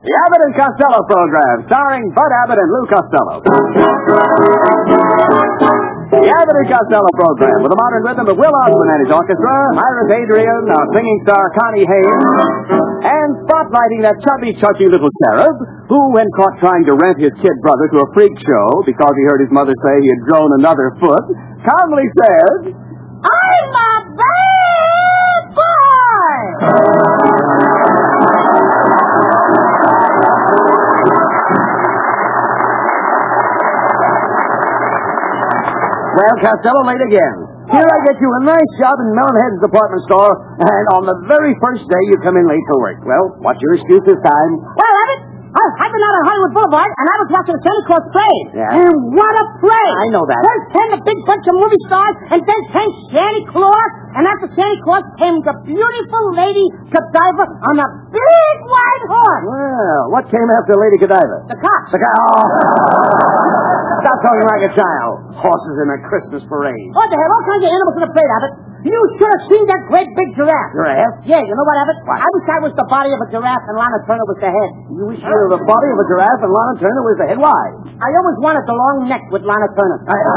The Abbott and Costello program, starring Bud Abbott and Lou Costello. The Abbott and Costello program, with a modern rhythm of Will Osborne and his orchestra, Iris Adrian, our singing star Connie Haynes, and spotlighting that chubby, chudgy little cherub who, when caught trying to rent his kid brother to a freak show because he heard his mother say he had grown another foot, calmly said, I'm a bad boy! Well, Costello, late again. Here I get you a nice job in Melonhead's department store, and on the very first day you come in late for work. Well, what's your excuse this time? Well, Abbott, I've been out on Hollywood Boulevard, and I was watching the Santa Claus parade. Yeah. And what a parade! I know that. First came the big bunch of movie stars, and then came Santa Claus, and after Santa Claus came the beautiful Lady Godiva on a big white horse. Well, what came after Lady Godiva? The cops. The guy. Oh. Stop talking like a child. Horses in a Christmas parade. Oh, they have all kinds of animals in the parade, Abbott. You should have seen that great big giraffe. Giraffe? Yeah, you know what, Abbott? What? I wish I was the body of a giraffe and Lana Turner was the head. You wish you were the body of a giraffe and Lana Turner was the head. Why? I always wanted the long neck with Lana Turner.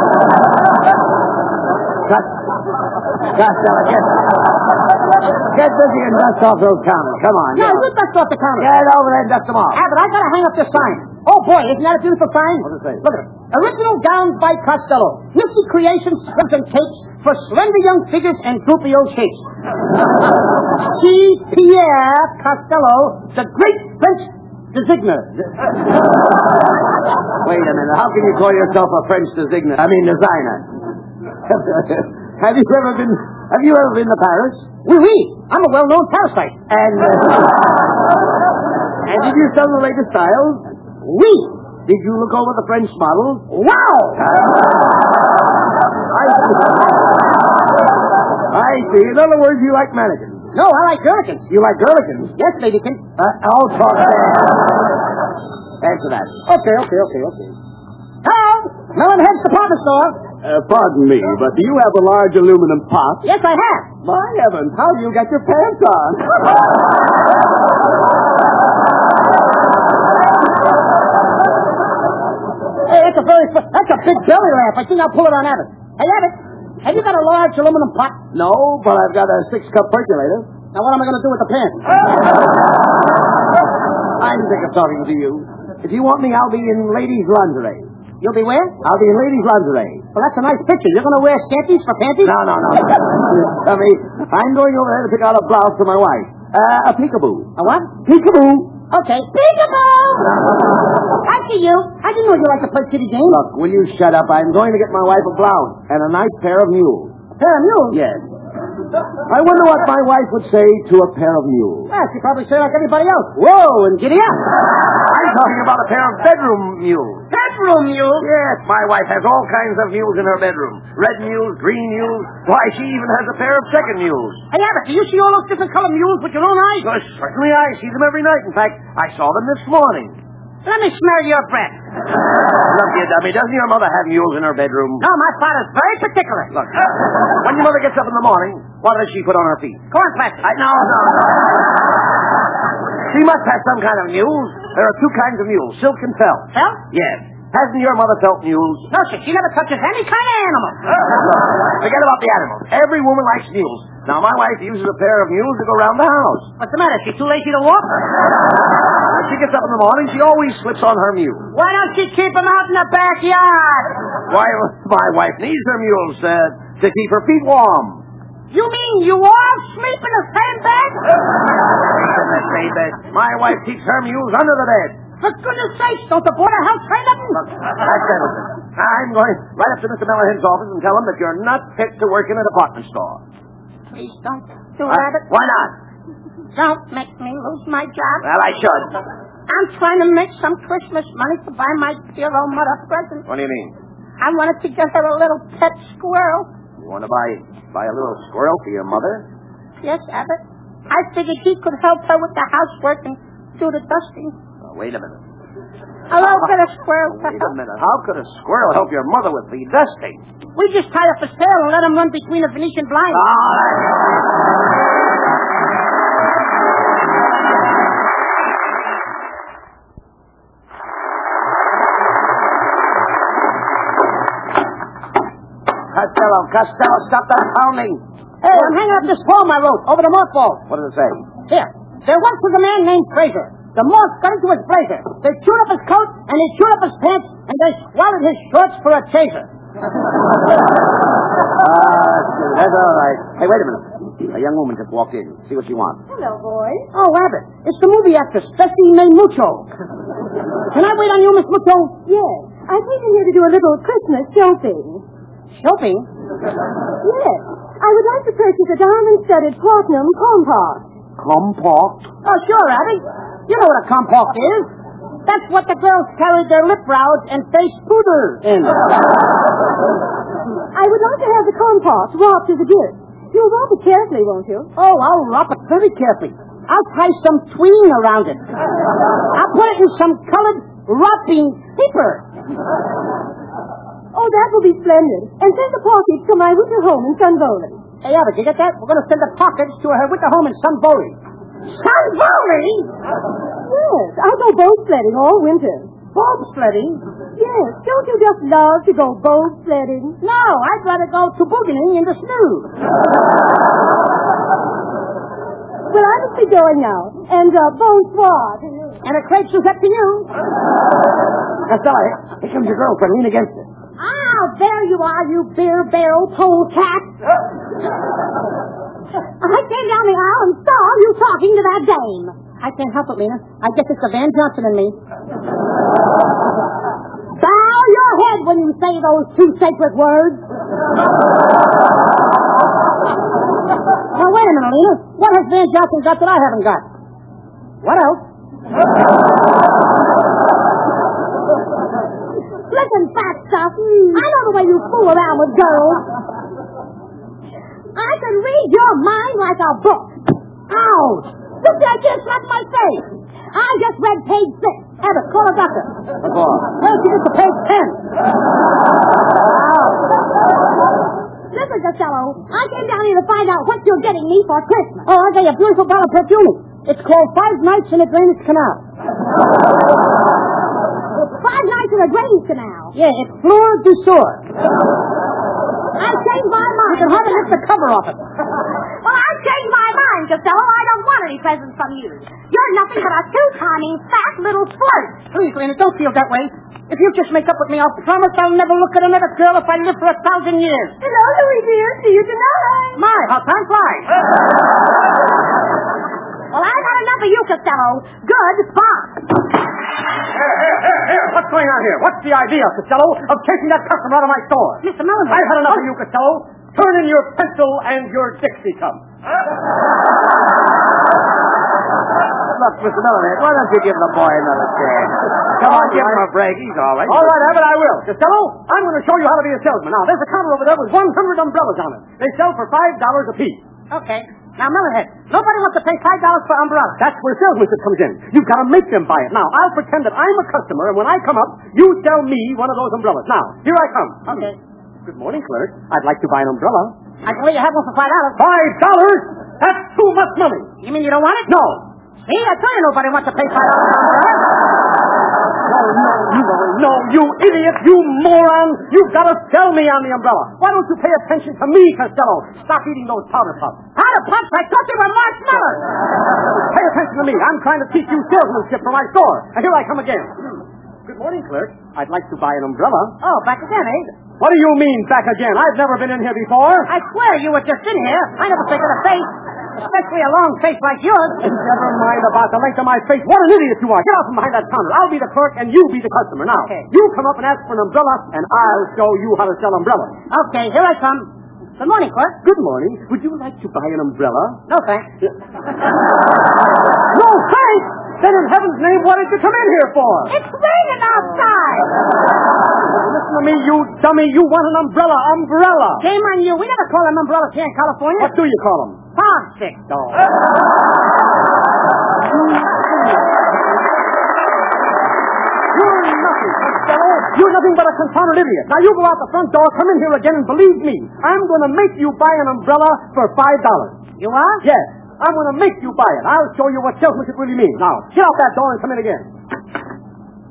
Costello, get busy and dust off those counters. Come on. No, you dust off the counter. Get over there and dust them off. Abbott, I gotta hang up this sign. Oh, boy, isn't that a beautiful sign? What does it say? Look at it. Original gowns by Costello. Nifty creations, scripts, and cakes for slender young figures and droopy old shapes. See Pierre Costello, the great French designer. Wait a minute. How can you call yourself a French designer? Designer. Have you ever been to Paris? Oui. I'm a well-known parasite. And did you sell the latest styles? Oui. Did you look over the French models? Wow. I see. In other words, you like mannequins. No, I like gherkins. You like gherkins? Yes, ladykin. I'll talk there. Answer that. Okay. Hello, Melonhead's department store. Pardon me, but do you have a large aluminum pot? Yes, I have. My heavens, how do you get your pants on? Hey, that's a big belly laugh. I think I'll pull it on Abbott. Hey, Abbott, have you got a large aluminum pot? No, but I've got a 6-cup percolator. Now, what am I going to do with the pants? I'm sick of talking to you. If you want me, I'll be in ladies' lingerie. You'll be where? I'll be in ladies' lingerie. Well, that's a nice picture. You're going to wear scanties for panties? No. Tell me, I'm going over there to pick out a blouse for my wife. A peekaboo. A what? Peekaboo. Okay. Peekaboo! I see you. I didn't know you liked to play kitty games. Look, will you shut up? I'm going to get my wife a blouse and a nice pair of mules. A pair of mules? Yes. I wonder what my wife would say to a pair of mules. Well, she'd probably say like everybody else. Whoa, and Giddy up. I'm talking about a pair of bedroom mules. Bedroom mules? Yes, my wife has all kinds of mules in her bedroom. Red mules, green mules. Why, she even has a pair of second mules. Hey, Abbott, do you see all those different colored mules with your own eyes? Well, certainly I see them every night. In fact, I saw them this morning. Let me smell your breath. Look, you dummy, doesn't your mother have mules in her bedroom? No, my father's very particular. Look, when your mother gets up in the morning, what does she put on her feet? Corn plaster. No. She must have some kind of mules. There are two kinds of mules, silk and felt. Felt? Yes. Hasn't your mother felt mules? No, sir. She never touches any kind of animal. Forget about the animals. Every woman likes mules. Now, my wife uses a pair of mules to go around the house. What's the matter? She's too lazy to walk? When she gets up in the morning, she always slips on her mule. Why don't you keep them out in the backyard? Why, my wife needs her mules to keep her feet warm. You mean you all sleep in the same bed? My wife keeps her mules under the bed. For goodness sakes, don't the border house say nothing? Look, that settles it. I'm going right up to Mr. Melonhead's office and tell him that you're not fit to work in a department store. Please don't do that. Why not? Don't make me lose my job. Well, I should. I'm trying to make some Christmas money to buy my dear old mother a present. What do you mean? I wanted to get her a little pet squirrel. You want to buy a little squirrel for your mother? Yes, Abbott. I figured he could help her with the housework and do the dusting. Wait a minute. A little bit of squirrel. Wait a minute. How could a squirrel help your mother with the dusting? We just tie up his tail and let him run between the Venetian blinds. Costello, stop that pounding. Hey, I'm hanging up this poem I wrote over the mothballs. What does it say? Here. There once was a man named Fraser. The moth got into his blazer. They chewed up his coat, and they chewed up his pants, and they swallowed his shorts for a chaser. That's all right. Hey, wait a minute. A young woman just walked in. See what she wants. Hello, boys. Oh, Abbott, it's the movie actress, Bessie May Mucho. Can I wait on you, Miss Mucho? Yes. I came in here to do a little Christmas shopping. Shopping? Yes. I would like to purchase a diamond-studded platinum compact. Compact? Oh, sure, Abbott. You know what a compact is. That's what the girls carried their lip brows and face powder in. I would like to have the compact wrapped as a gift. You'll wrap it carefully, won't you? Oh, I'll wrap it very carefully. I'll tie some twine around it. I'll put it in some colored wrapping paper. Oh, that will be splendid. And send the pockets to my winter home in Sun Valley. Hey, Abbott, you get that? We're going to send the pockets to her winter home in Sun Valley. Sun Valley? Yes, I go boat sledding all winter. Boat sledding? Yes, don't you just love to go boat sledding? No, I'd rather go tobogganing in the snow. Well, I must be going now. And bonsoir to you. And a crepe is up to you. Costello, here comes your girlfriend. Lean against it. Ah, there you are, you beer barrel polecat. I came down the aisle and saw you talking to that dame. I can't help it, Lena. I guess it's the Van Johnson in me. Bow your head when you say those two sacred words. Now, wait a minute, Lena. What has Van Johnson got that I haven't got? What else? Listen, fat stuff. I know the way you fool around with girls. I can read your mind like a book. Ouch! Look, I can't slap my face. I just read page 6. Abbott, call a doctor. What for? Well, she gets to page 10. Listen, Costello, I came down here to find out what you're getting me for Christmas. Oh, I got you a beautiful bottle of perfume. It's called 5 Nights in a Drainage Canal. 5 nights in a drainage canal. Yeah, it's Fleur du Sour. I've changed my mind. You can hardly lift the cover off it. Well, I've changed my mind, Costello. I don't want any presents from you. You're nothing but a two-timing, fat little flirt. Please, Lena, don't feel that way. If you just make up with me, I'll promise I'll never look at another girl if I live for 1,000 years. Hello, Louie, dear. See you tonight. My, how time flies. Well, I've had enough of you, Costello. Goodbye. Here. What's going on here? What's the idea, Costello, of taking that customer out of my store? Mr. Mullen. I've had enough of you, Costello. Turn in your pencil and your Dixie cup. Look, Mr. Miller, why don't you give the boy another chance? Come on, give him a break. He's all right. All right, Abbott, I will. Costello, I'm going to show you how to be a salesman. Now, there's a counter over there with 100 umbrellas on it. They sell for $5 apiece. Okay. Now, Millerhead, nobody wants to pay $5 for umbrellas. That's where salesmanship comes in. You've got to make them buy it. Now, I'll pretend that I'm a customer, and when I come up, you sell me one of those umbrellas. Now, here I come. Okay. Good morning, clerk. I'd like to buy an umbrella. I can let you have one for $5. $5? That's too much money. You mean you don't want it? No. See, I tell you nobody wants to pay $5 for an umbrella. No, you idiot, you moron. You've got to sell me on the umbrella. Why don't you pay attention to me, Costello? Stop eating those powder puffs. Powder puffs? I thought they were marshmallows. Pay attention to me. I'm trying to teach you salesmanship for my store. And here I come again. Good morning, clerk. I'd like to buy an umbrella. Oh, back again, eh? What do you mean, back again? I've never been in here before. I swear you were just in here. I never think of a face, especially a long face like yours. Never mind about the length of my face. What an idiot you are. Get out from behind that counter. I'll be the clerk and you be the customer. Now, Okay. You come up and ask for an umbrella, and I'll show you how to sell umbrellas. Okay, here I come. Good morning, clerk. Good morning. Would you like to buy an umbrella? No, thanks. No, thanks! Then in heaven's name, what did you come in here for? It's raining outside. Listen to me, you dummy. You want an umbrella. Umbrella. Shame on you. We never call them umbrellas here in California. What do you call them? Fog sticks. Oh. You're nothing but a confounded idiot. Now you go out the front door, come in here again, and believe me, I'm going to make you buy an umbrella for $5. You are? Yes, I'm going to make you buy it. I'll show you what salesmanship really means. Now, get out that door and come in again.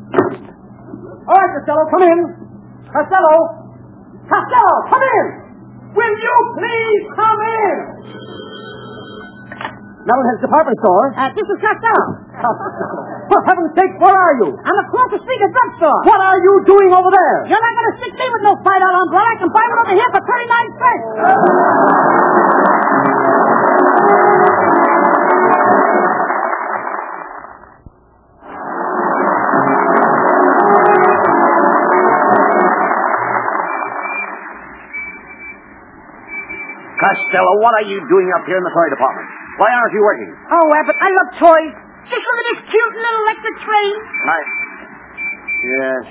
All right, Costello, come in. Costello! Costello, come in! Will you please come in? Metalhead's department store. This is Costello. For heaven's sake, where are you? I'm across the street at drugstore. What are you doing over there? You're not going to stick me with no $5 umbrella. I can buy one over here for 39 cents. Costello, what are you doing up here in the toy department? Why aren't you working? Oh, Abbott, I love toys. Just look at this cute little electric train. Yes.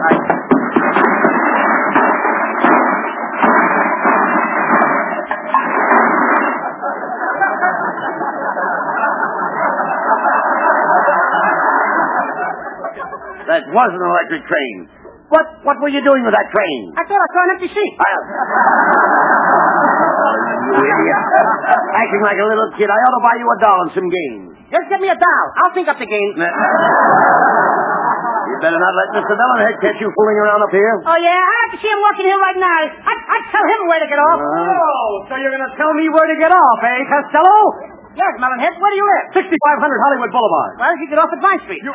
That was an electric train. What were you doing with that train? I thought I saw an empty seat. You idiot. Acting like a little kid. I ought to buy you $1 and some games. Just get me $1. I'll think up the game. You better not let Mr. Melonhead catch you fooling around up here. Oh, yeah? I have to see him working here right now. I'd tell him where to get off. Oh, so you're going to tell me where to get off, eh, Costello? Yes, Melonhead. Where do you live? 6500 Hollywood Boulevard. Well, you get off at Vine Street.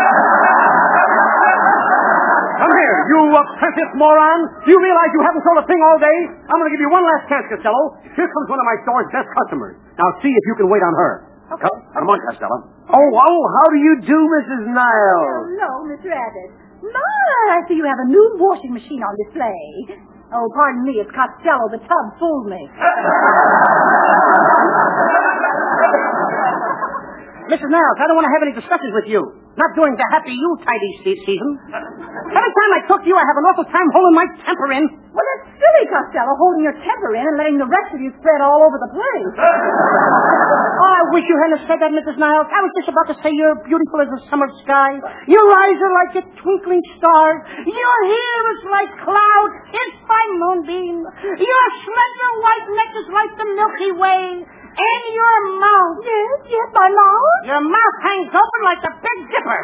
Come here, you precious moron. Do you realize you haven't sold a thing all day? I'm going to give you one last chance, Costello. Here comes one of my store's best customers. Now see if you can wait on her. Okay. Come on, Costello. Oh, how do you do, Mrs. Niles? Hello, Mr. Abbott. My, I see you have a new washing machine on display. Oh, pardon me, it's Costello. The tub fooled me. Mrs. Niles, I don't want to have any discussions with you. Not during the happy Yuletide season. Every time I talk to you, I have an awful time holding my temper in. Well, that's silly, Costello, holding your temper in and letting the rest of you spread all over the place. Oh, I wish you hadn't said that, Mrs. Niles. I was just about to say you're beautiful as the summer sky. Your eyes are like a twinkling star. Your hair is like clouds hid by moonbeams. Your slender white neck is like the Milky Way. And your mouth. Yes, my mouth. Your mouth hangs open like the Big Dipper.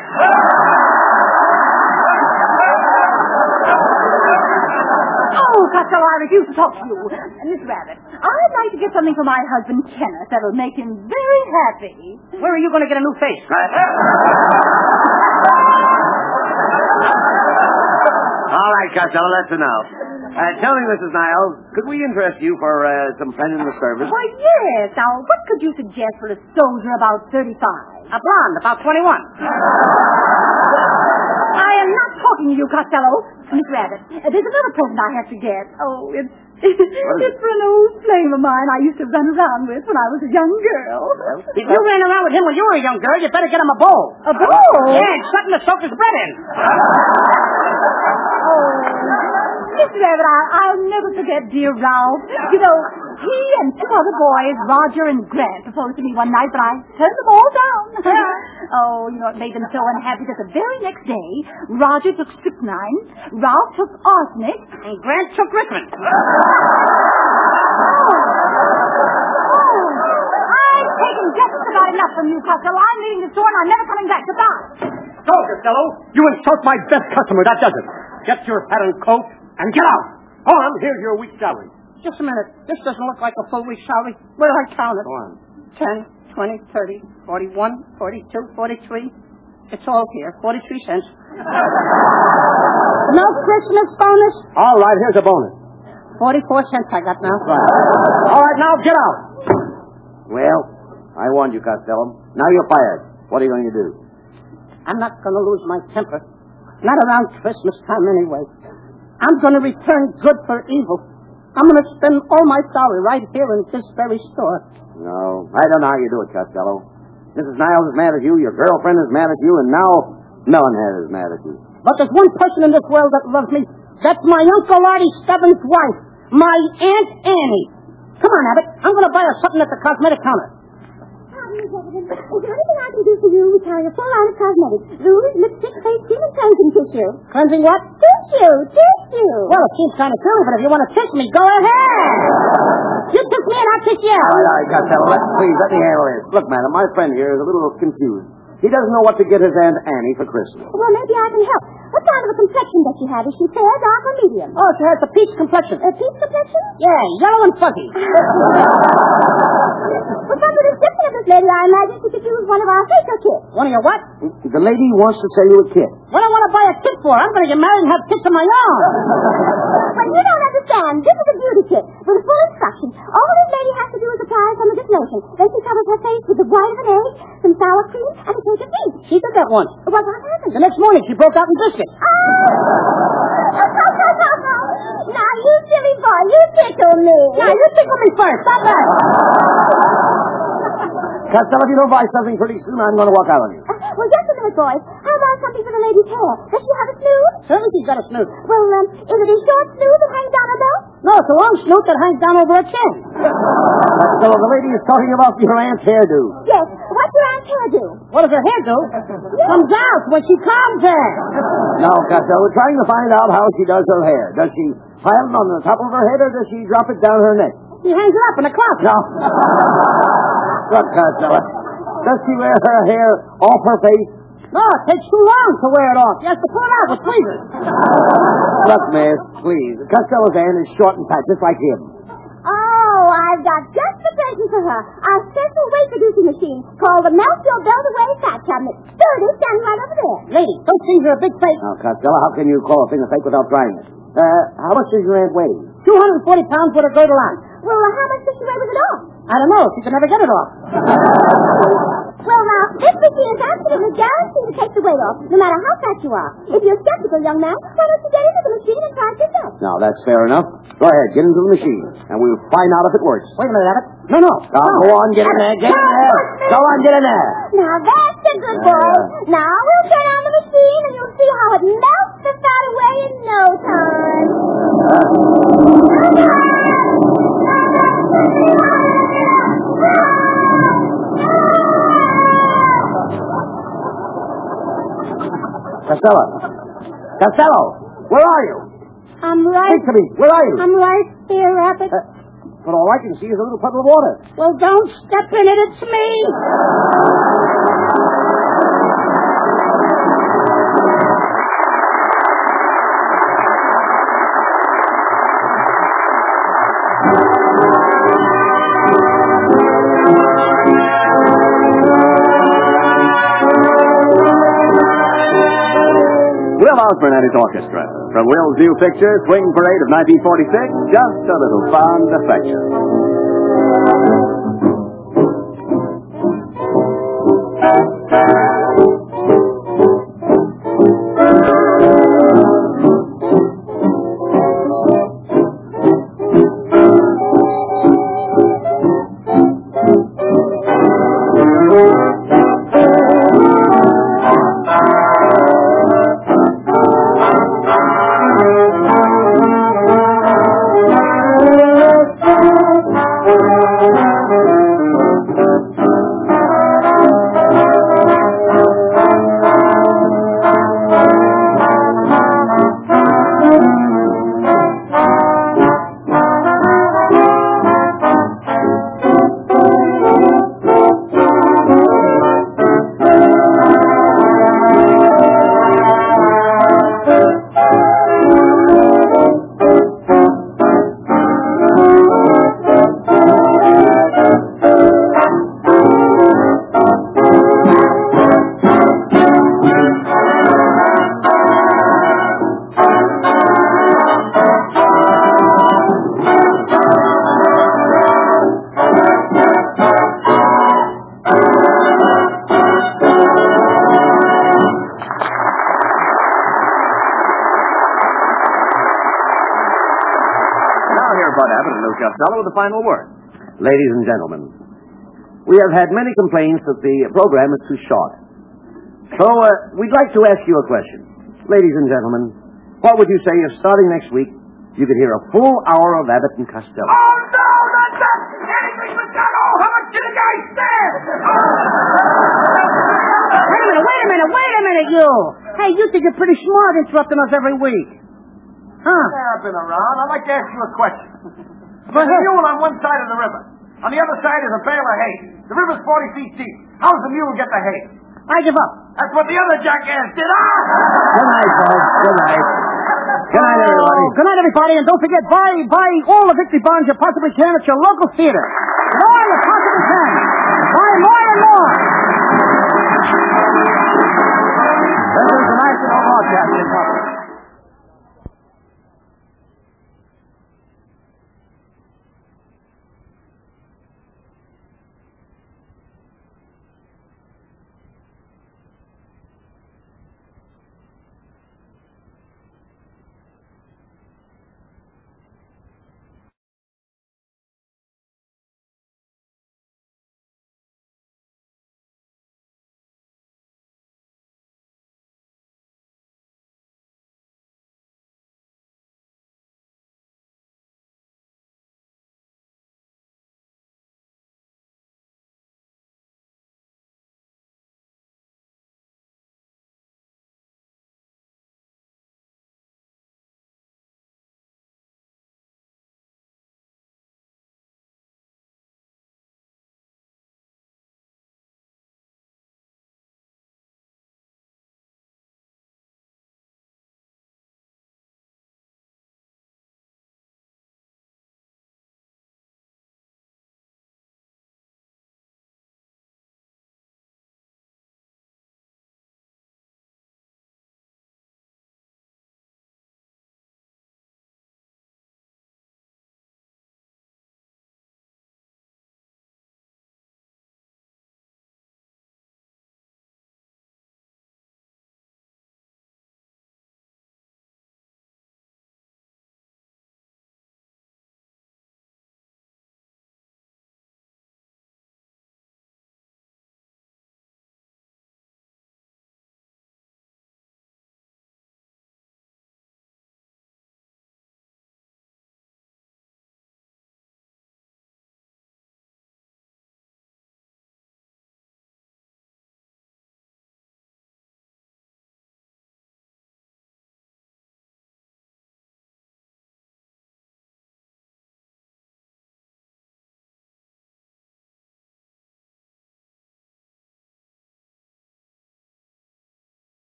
Oh, Costello, I refuse to talk to you. Miss Rabbit, I'd like to get something for my husband, Kenneth, that'll make him very happy. Where are you going to get a new face? All right, Costello, that's enough. Tell me, Mrs. Niles, could we interest you for some friend in the service? Why, yes. Now, what could you suggest for a soldier about 35? A blonde, about 21. I am not talking to you, Costello. Miss Rabbit, there's another present I have to get. Oh, it's for an old flame of mine I used to run around with when I was a young girl. If you ran around with him when you were a young girl, you better get him a bowl. A bowl? Yeah, and something to soak his bread in. Miss Rabbit, I'll never forget dear Ralph. You know, he and two other boys, Roger and Grant, proposed to me one night, but I turned them all down. Oh, you know, it made them so unhappy that the very next day, Roger took strychnine, Ralph took arsenic, And Grant took Richmond. I've taken just about enough from you, Costello. I'm leaving the store and I'm never coming back. Goodbye. So, Costello, you insult my best customer. That does it. Get your hat and coat and get out. Go on, here's your week's salary. Just a minute. This doesn't look like a full week's salary. Where do I count it? Go on. 10, 20, 30, 41, 42, 43. It's all here. 43 cents. No Christmas bonus? All right, here's a bonus. 44 cents I got now. Right. All right, now get out. Well, I warned you, Costello. Now you're fired. What are you going to do? I'm not going to lose my temper. Not around Christmas time anyway. I'm going to return good for evil. I'm going to spend all my salary right here in this very store. No, I don't know how you do it, Costello. Mrs. Niles is mad at you, your girlfriend is mad at you, and now Melonhead is mad at you. But there's one person in this world that loves me. That's my Uncle Artie Stubbins' wife, my Aunt Annie. Come on, Abbott. I'm going to buy her something at the cosmetic counter. Is there anything I can do for you? We carry a full line of cosmetics. Rouge, lipstick, face cream, and cleansing tissue. Cleansing what? Tissue. Well, it seems kind of silly, but if you want to kiss me, go ahead. You kiss me and I'll kiss you. All right, Costello, please, let me handle this. Look, madam, my friend here is a little confused. He doesn't know what to get his Aunt Annie for Christmas. Well, maybe I can help. What kind of a complexion does she have? Is she fair, dark, or medium? Oh, she has the peach complexion. A peach complexion? Yeah, yellow and fuzzy. Well, from the description of this lady, I imagine she could use one of our facial kits. One of your what? The lady wants to sell you a kit. What do I want to buy a kit for? I'm going to get married and have kits of my own. Well, you don't understand. This is a beauty kit with full instructions. All this lady has to do is apply some of this lotion. Then she covers her face with the white of an egg, some sour cream, and a cake of beef. She did that once. Well, what happened? The next morning, she broke out in biscuits. Oh! Now, you silly boy, you tickle me. Now, you tickle me first. Stop that. Costello, if you don't buy something pretty soon, I'm going to walk out on you. Well, just a minute, boys. How about something for the lady's hair? Does she have a snoot? Certainly she's got a snoot. Well, is it a short snoot that hangs down her belt? No, it's a long snoot that hangs down over her chin. Costello, the lady is talking about your aunt's hairdo. Yes. What's your aunt's hairdo? What does her hair do? Comes out when she combs it. No, Costello, we're trying to find out how she does her hair. Does she pile it on the top of her head, or does she drop it down her neck? She hangs it up in a closet. No. Look, Costello, does she wear her hair off her face? No, it takes too long to wear it off. She has to pull it out with tweezers. Look, miss, please. Costello's aunt is short and fat, just like him. Oh, I've got just the person for her. Our special weight-reducing machine called the Melt Your Belt Away Fat Cabinet. Sturdy, standing right over there. Lady, those things are a big fake. Now, Costello, how can you call a thing a fake without trying it? How much does your aunt weigh? 240 pounds with a girdle on. Well, how much does she weigh with it off? I don't know. She can never get it off. Well, now, this machine is absolutely guaranteed to take the weight off, no matter how fat you are. If you're skeptical, young man, why don't you get into the machine and try it yourself? Now, that's fair enough. Go ahead, get into the machine, and we'll find out if it works. Wait a minute, Abbott. No. Go on, get in there, get in there. Go on, get in there. Now, that's a good boy. Now, we'll turn on the machine, and you'll see how it melts the fat away in no time. Costello, where are you? I'm right. Speak to me. Where are you? I'm right here, Rabbit. But all I can see is a little puddle of water. Well, don't step in it. It's me. Will Osborne and his orchestra. From Will's new picture, Swing Parade of 1946, just a little fond affection. Costello with the final word. Ladies and gentlemen, we have had many complaints that the program is too short. So, we'd like to ask you a question. Ladies and gentlemen, what would you say if starting next week you could hear a full hour of Abbott and Costello? Oh, no, that's not anything but that. Oh, how much did the guy stand? Wait a minute, you. Hey, you think you're pretty smart interrupting us every week. Huh? I've been around. I'd like to ask you a question. Go There's a ahead. mule on one side of the river. On the other side is a bale of hay. The river's 40 feet deep. How does the mule get the hay? I give up. That's what the other jackass did, huh? Good night, folks. Good night. Good night, everybody. Good night, everybody, and don't forget, buy all the victory bonds you possibly can at your local theater. More you possibly can. Buy more and more. This is the National Broadcasting Company.